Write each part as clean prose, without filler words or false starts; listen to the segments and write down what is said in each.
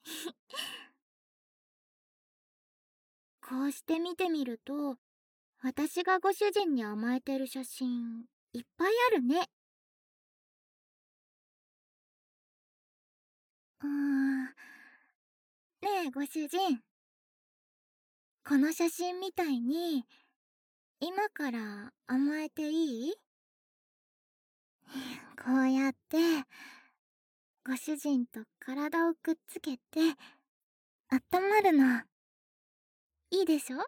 こうして見てみると、私がご主人に甘えてる写真、いっぱいあるね。ねえ、ご主人。この写真みたいに、今から甘えていい？こうやって、ご主人と体をくっつけて、温まるの。いいでしょ？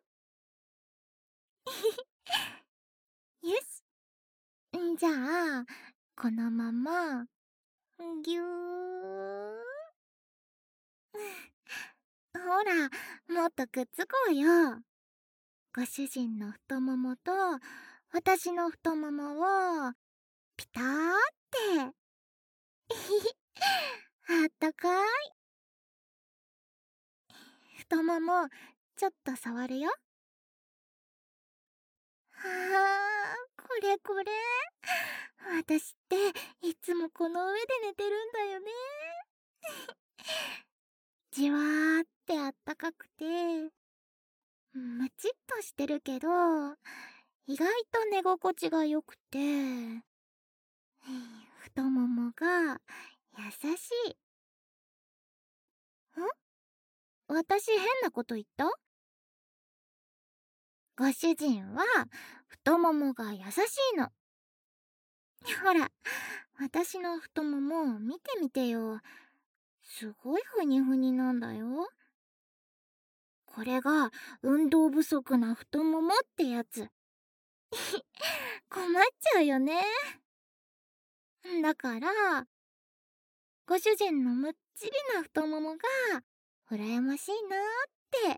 よし。じゃあ、このまま、ぎゅー。ほら、もっとくっつこうよ。ご主人の太ももと、私の太ももを、ピターって。あったかい。太もも、ちょっと触るよ。これこれ。私っていつもこの上で寝てるんだよね。じわーってあったかくて、ムチっとしてるけど、意外と寝心地が良くて、太ももが優しい。私変なこと言った？ご主人は太ももが優しいの。ほら、私の太もも見てみてよ。すごいふにふになんだよ。これが運動不足な太ももってやつ。困っちゃうよね。だから、ご主人のむっちりな太ももが羨ましいなーって。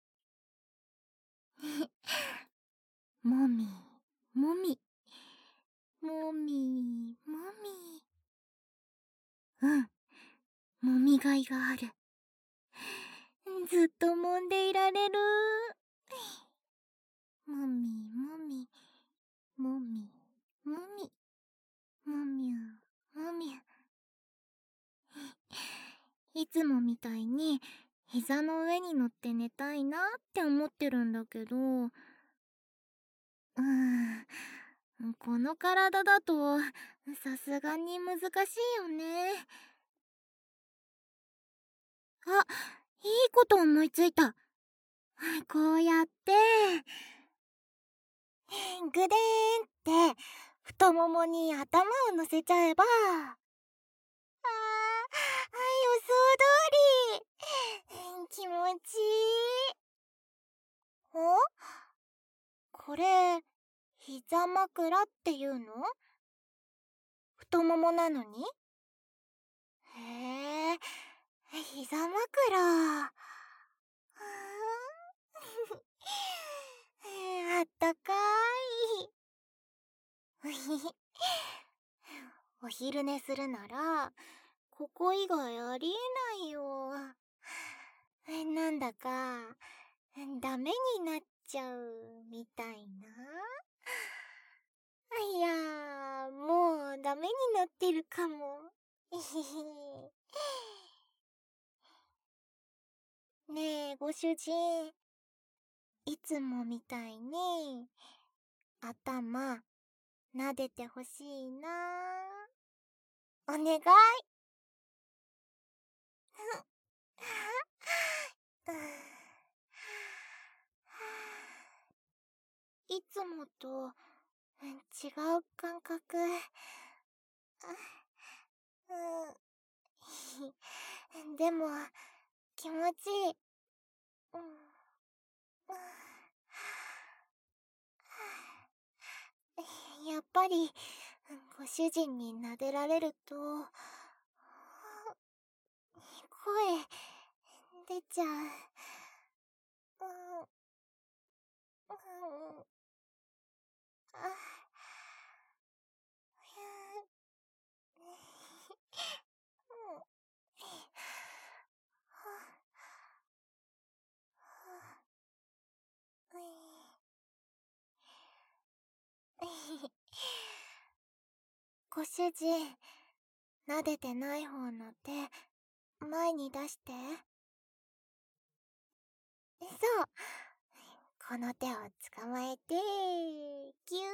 もみ、もみ、もみ、もみ。もみがいがある。ずっと揉んでいられる。もみもみ、もみもみ、もみゅもみゅ。いつもみたいに膝の上に乗って寝たいなって思ってるんだけど、この体だとさすがに難しいよね。あ、いいこと思いついた。こうやって、ぐでーんって太ももに頭を乗せちゃえば、予想通り、気持ちいい。これ、膝枕っていうの？太ももなのに？へえ、膝枕。あったかい。お昼寝するなら、ここ以外ありえないよ。なんだか、ダメになっちゃうみたいな。いやー、もうダメになってるかも。ねえ、ご主人。いつもみたいに、頭、撫でてほしいな。お願い。いつもと違う感覚。でも、気持ちいい。やっぱり、ご主人に撫でられると、声、出ちゃう。ご主人、撫でてない方の手、 前に出して。そう。この手を捕まえて、ぎゅーん。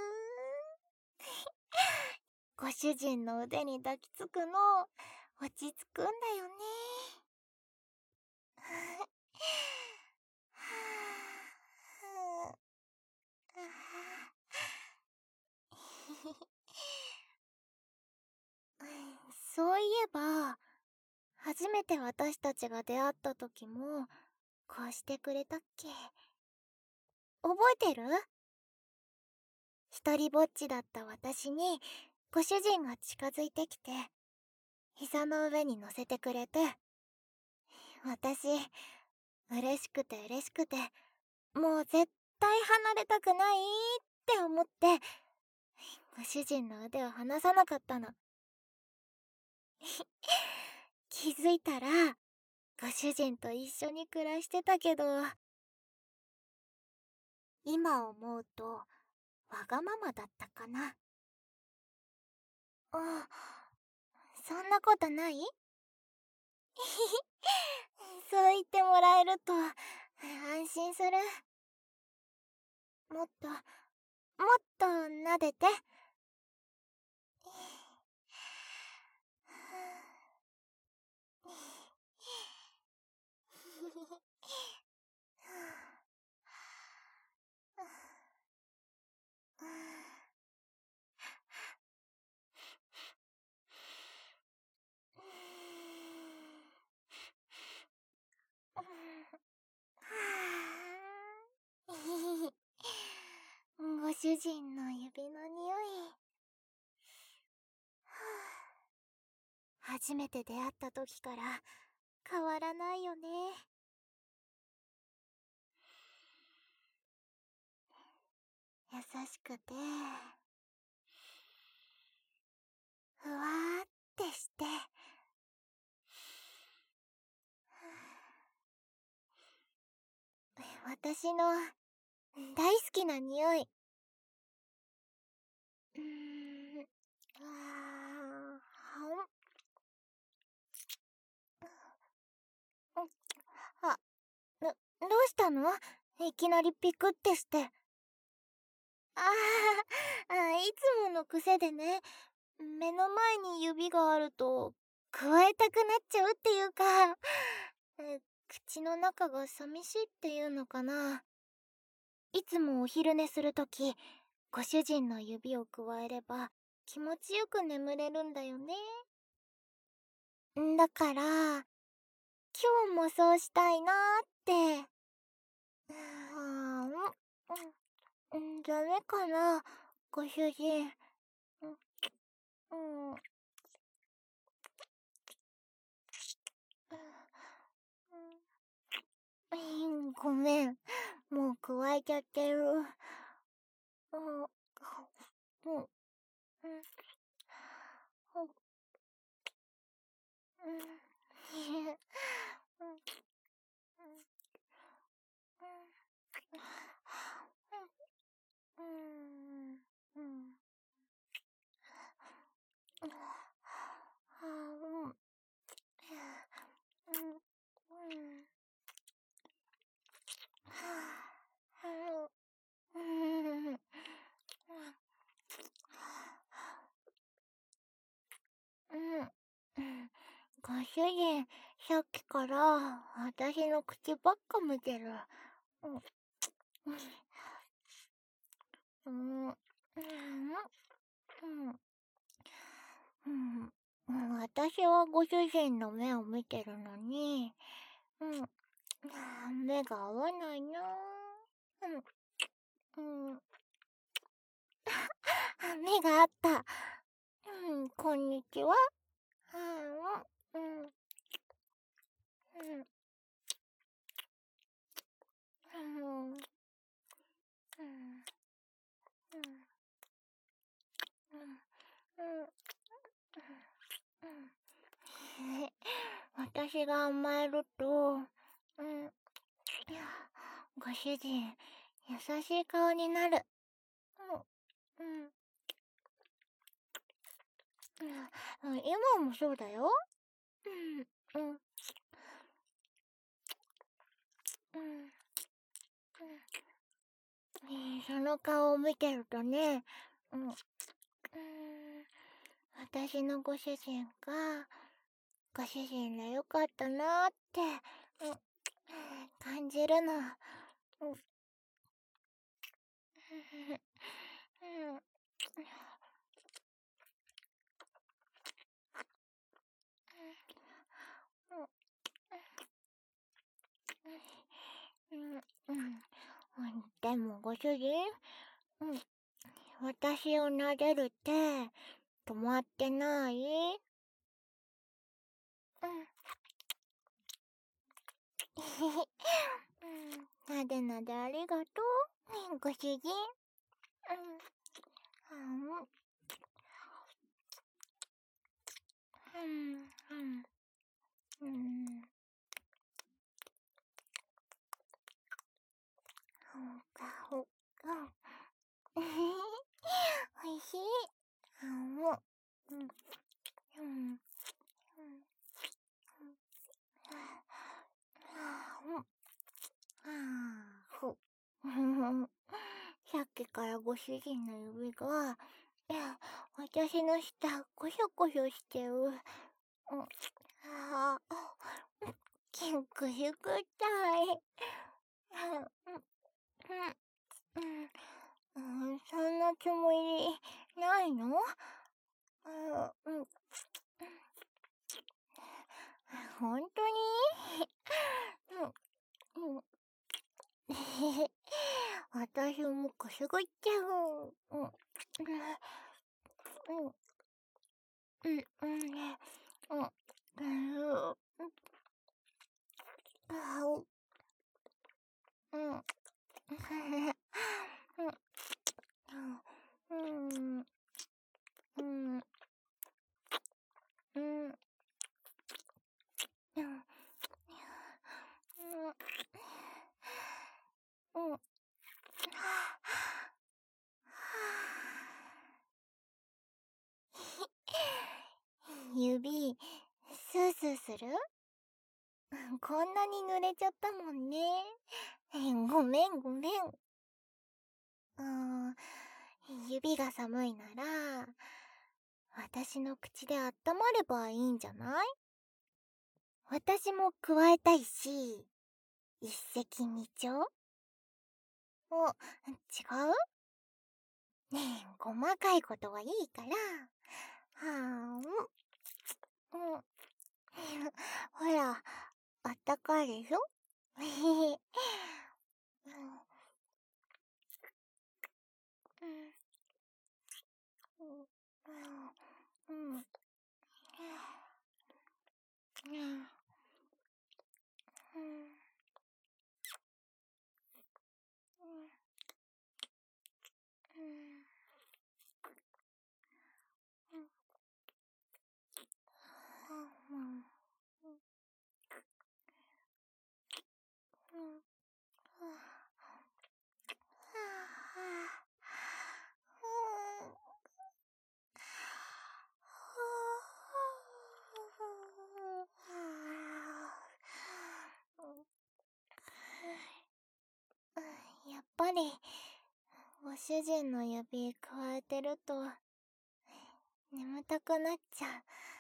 ご主人の腕に抱きつくの、落ち着くんだよね。そういえば、初めて私たちが出会った時も、こうしてくれたっけ？覚えてる？一人ぼっちだった私に、ご主人が近づいてきて、膝の上に乗せてくれて、私、嬉しくて嬉しくて、もう絶対離れたくないって思って、ご主人の腕を離さなかったの。気づいたら、ご主人と一緒に暮らしてたけど、今思うと、わがままだったかな。あ、そんなことない？そう言ってもらえると、安心する。もっと、もっと撫でて。ご主人の指の匂い。初めて出会った時から変わらないよね。優しくて、ふわーってして、私の大好きな匂い。うーん、あ、どうしたの？いきなりピクってして。いつもの癖でね、目の前に指があると、加えたくなっちゃうっていうか、口の中が寂しいっていうのかな。いつもお昼寝するとき、ご主人の指を加えれば気持ちよく眠れるんだよね。だから、今日もそうしたいなーって。ダメかな、ご主人。うん、うん、ごめん。もう加えちゃってる。うん、うん、うん、ご主人、さっきから私の口ばっか見てる。うん、うん、うん、私はご主人の目を見てるのに、目が合わないな。うん、目があった。こんにちは。うん、うん、うん、うん、うん、うん、私が甘えると、ご主人、優しい顔になる。うん、今もそうだよ。うん、 その顔を見てるとね、うん、私のご主人が、ご主人でよかったなーって、感じるの。うん、でもご主人、私を撫でるって止まってない？なでなでありがとう、ご主人。うん。ほっか。おいしい。うん。うん。ほ。さっきからご主人の指が、私の舌、コショコショしてる。ああ、くすぐったい。そんなつもりないの？ほんとに？うん。私もくすぐっちゃう。指、スースーする？こんなに濡れちゃったもんね。ごめんごめん。指が寒いなら、私の口で温まればいいんじゃない？私も加えたいし、一石二鳥？違う？ねえ、細かいことはいいから。はーん。ほら、あったかいでしょ？やっぱり、ご主人の指加えてると、眠たくなっちゃ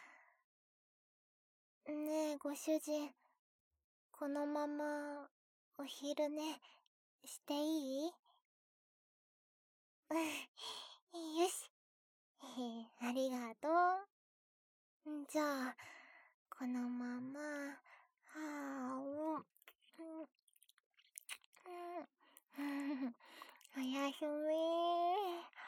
う。ねえ、ご主人、このまま、お昼寝、していい？よし。ありがとう。じゃあ、このまま、おやすみ。